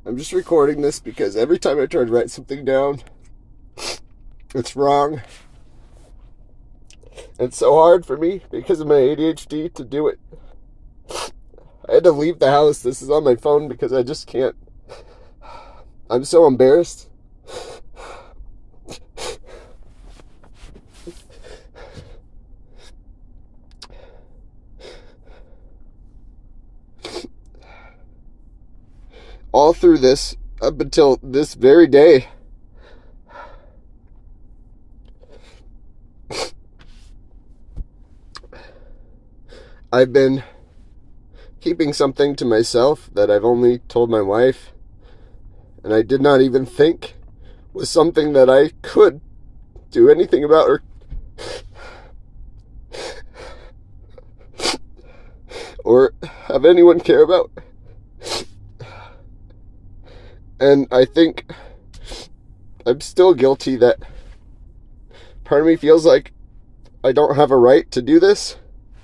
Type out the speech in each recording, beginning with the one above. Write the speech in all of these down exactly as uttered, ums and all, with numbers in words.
I'm just recording this because every time I try to write something down, it's wrong. It's so hard for me because of my A D H D to do it. I had to leave the house. This is on my phone because I just can't. I'm so embarrassed. All through this, up until this very day, I've been keeping something to myself that I've only told my wife, and I did not even think was something that I could do anything about or or have anyone care about. And I think I'm still guilty that part of me feels like I don't have a right to do this.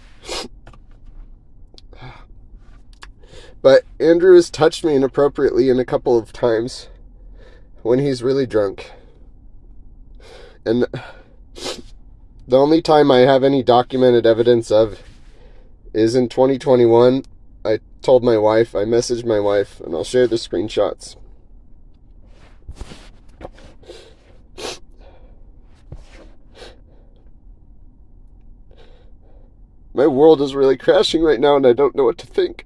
But Andrew has touched me inappropriately in a couple of times when he's really drunk. And the only time I have any documented evidence of is in twenty twenty-one. I told my wife, I messaged my wife, and I'll share the screenshots. My world is really crashing right now, and I don't know what to think.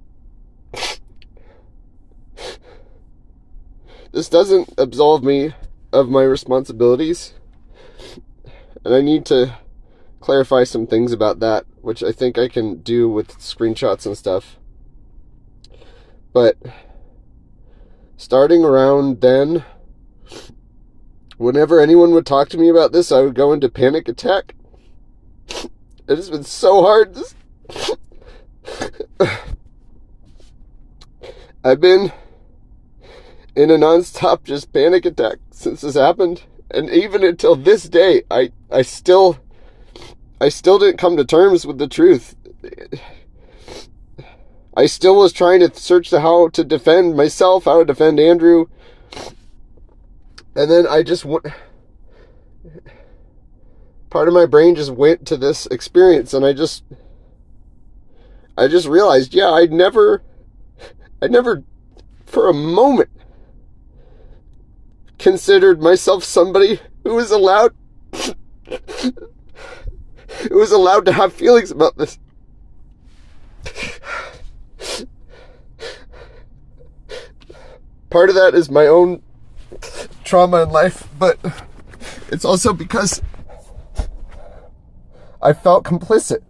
This doesn't absolve me of my responsibilities, and I need to clarify some things about that, which I think I can do with screenshots and stuff. But starting around then, whenever anyone would talk to me about this, I would go into panic attack. It has been so hard. This I've been in a non-stop just panic attack since this happened, and even until this day, I I still I still didn't come to terms with the truth. I still was trying to search the how to defend myself, how to defend Andrew, and then I just went. Part of my brain just went to this experience, and I just, I just realized, yeah, I'd never, I never, for a moment, considered myself somebody who was allowed, who was allowed to have feelings about this. Part of that is my own trauma in life, but it's also because I felt complicit.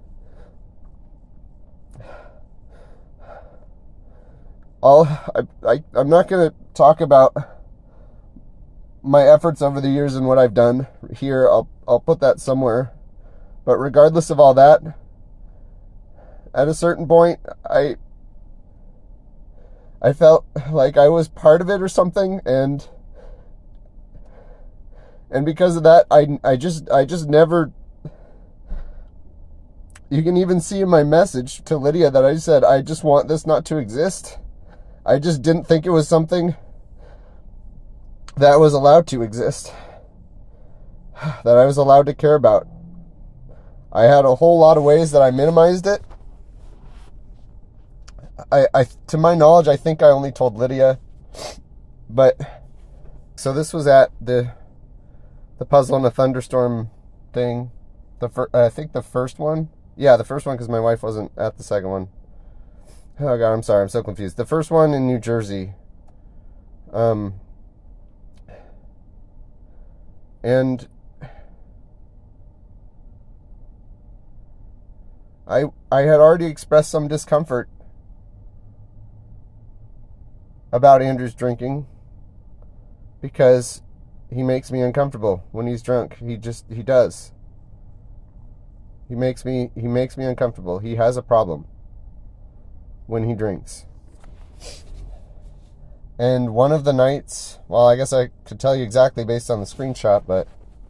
I'll, I, I, I'm not going to talk about my efforts over the years and what I've done here. I'll, I'll put that somewhere. But regardless of all that, at a certain point, I, I felt like I was part of it or something, and, and because of that, I, I just, I just never. You can even see in my message to Lydia that I said, I just want this not to exist. I just didn't think it was something that was allowed to exist, that I was allowed to care about. I had a whole lot of ways that I minimized it. I, I, to my knowledge, I think I only told Lydia, but, so this was at the, the Puzzle in a Thunderstorm thing, the fir- I think the first one. Yeah, the first one, because my wife wasn't at the second one. Oh, God, I'm sorry. I'm so confused. The first one in New Jersey. Um, and I, I had already expressed some discomfort about Andrew's drinking because he makes me uncomfortable when he's drunk. He just, he does. He makes me, he makes me uncomfortable. He has a problem when he drinks. And one of the nights, well, I guess I could tell you exactly based on the screenshot, but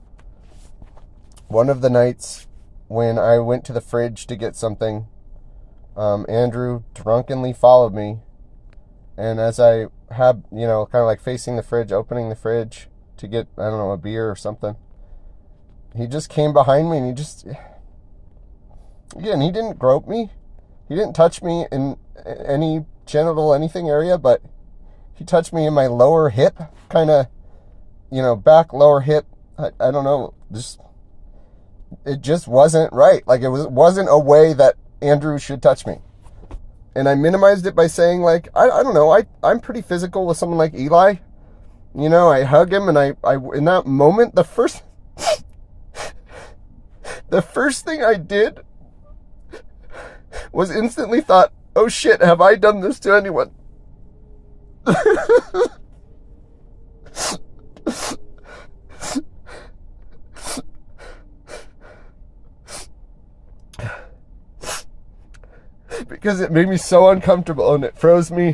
one of the nights when I went to the fridge to get something, um, Andrew drunkenly followed me. And as I had, you know, kind of like facing the fridge, opening the fridge to get, I don't know, a beer or something. He just came behind me and he just, again, he didn't grope me. He didn't touch me in any genital anything area, but he touched me in my lower hip, kind of, you know, back lower hip. I, I don't know, just, it just wasn't right. Like, it was, wasn't a way that Andrew should touch me. And I minimized it by saying, like, I, I don't know, I, I'm pretty physical with someone like Eli. You know, I hug him, and I, I in that moment, the first, the first thing I did was instantly thought, oh shit, have I done this to anyone? Because it made me so uncomfortable and it froze me.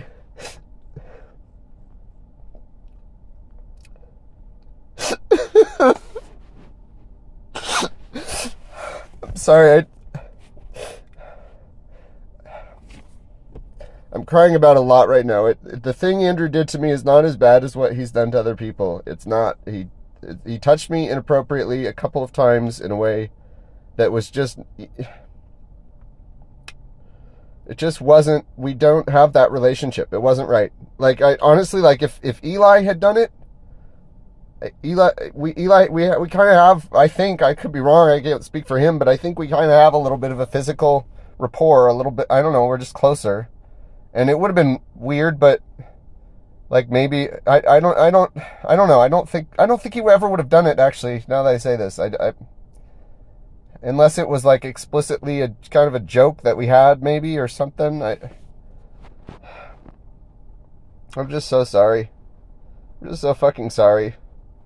I'm sorry, I... I'm crying about a lot right now. It, the thing Andrew did to me is not as bad as what he's done to other people. It's not. He he touched me inappropriately a couple of times in a way that was just... It just wasn't... We don't have that relationship. It wasn't right. Like, I honestly, like, if, if Eli had done it, Eli, we, Eli, we, we kind of have, I think, I could be wrong, I can't speak for him, but I think we kind of have a little bit of a physical rapport, a little bit, I don't know, we're just closer. And it would have been weird, but like maybe I, I don't I don't I don't know. I don't think I don't think he ever would have done it, actually, now that I say this. I, I unless it was like explicitly a kind of a joke that we had, maybe, or something. I I'm just so sorry. I'm just so fucking sorry.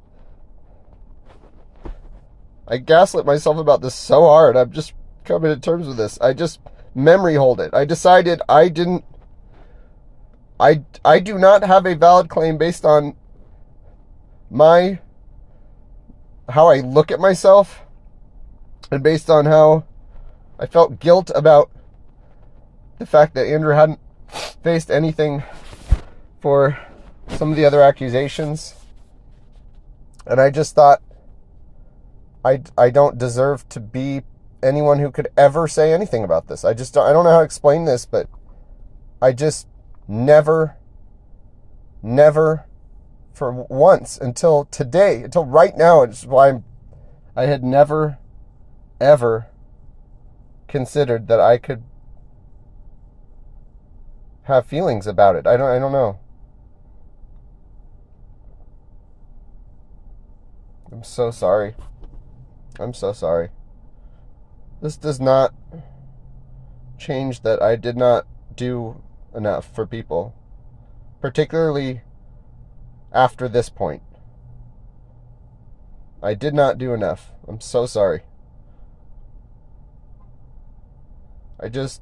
I gaslit myself about this so hard. I'm just coming to terms with this. I just memory hold it. I decided I didn't I, I do not have a valid claim based on my, how I look at myself, and based on how I felt guilt about the fact that Andrew hadn't faced anything for some of the other accusations. And I just thought, I, I don't deserve to be anyone who could ever say anything about this. I just don't, I don't know how to explain this, but I just never, never, for once, until today, until right now, it's why I'm, I had never, ever considered that I could have feelings about it. I don't, I don't know. I'm so sorry. I'm so sorry. This does not change that I did not do enough for people, particularly after this point. I did not do enough. I'm so sorry. I just,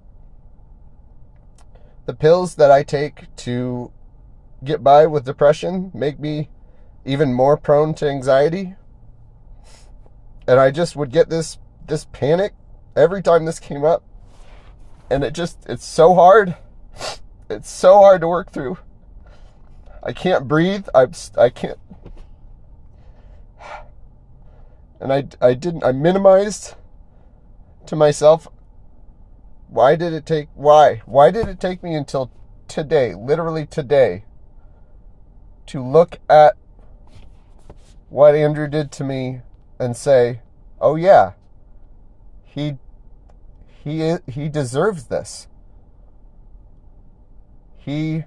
the pills that I take to get by with depression make me even more prone to anxiety. And I just would get this this panic every time this came up. And it just, it's so hard. It's so hard to work through. I can't breathe. I I can't. And I, I didn't, I minimized to myself. Why did it take, why? Why did it take me until today, literally today, to look at what Andrew did to me and say, oh yeah, he, he, he deserves this. He,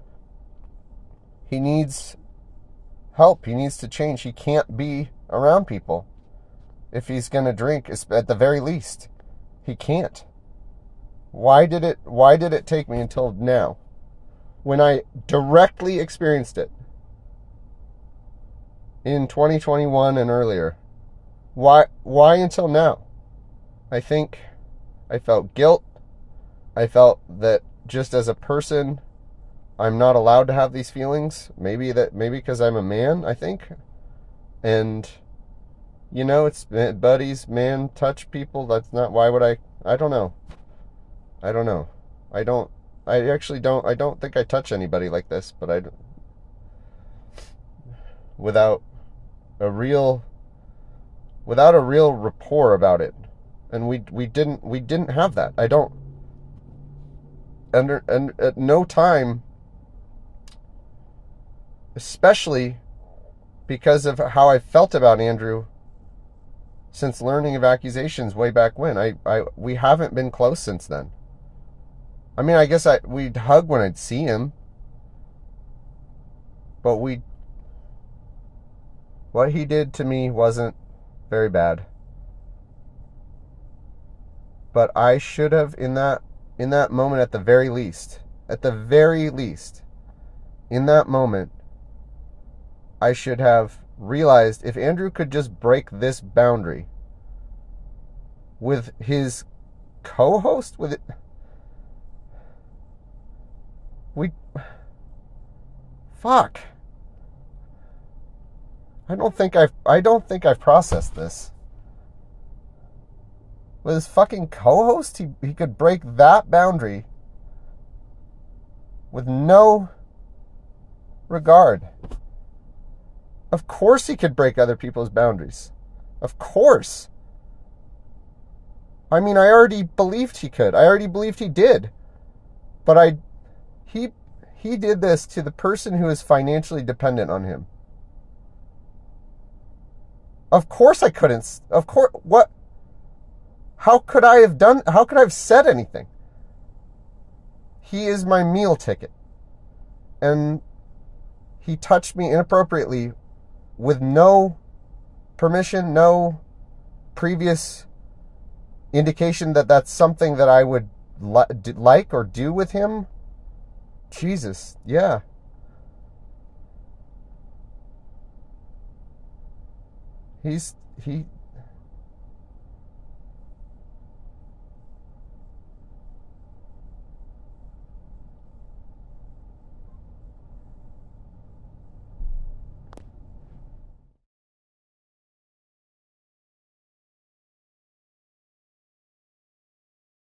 he needs help. He needs to change. He can't be around people. If he's going to drink, at the very least, he can't. Why did it, why did it take me until now, when I directly experienced it in twenty twenty-one and earlier? Why, why until now? I think I felt guilt. I felt that just as a person, I'm not allowed to have these feelings. Maybe that, maybe because I'm a man, I think. And, you know, it's buddies, man, touch people. That's not, why would I, I don't know. I don't know. I don't, I actually don't, I don't think I touch anybody like this, but I, without a real without a real rapport about it. And we we didn't we didn't have that. I don't under and at no time, especially because of how I felt about Andrew since learning of accusations way back when. I, I we haven't been close since then. I mean, I guess I we'd hug when I'd see him. But we what he did to me wasn't very bad. But I should have in that in that moment at the very least, at the very least, in that moment, I should have realized if Andrew could just break this boundary with his co-host, with it, we, fuck. I don't think I've, I don't think I've processed this. With his fucking co-host, he, he could break that boundary with no regard. Of course he could break other people's boundaries. Of course. I mean, I already believed he could. I already believed he did. But I he he did this to the person who is financially dependent on him. Of course I couldn't. Of course, what? How could I have done, how could I have said anything? He is my meal ticket. And he touched me inappropriately with no permission, no previous indication that that's something that I would li- like or do with him. Jesus, yeah. He's, he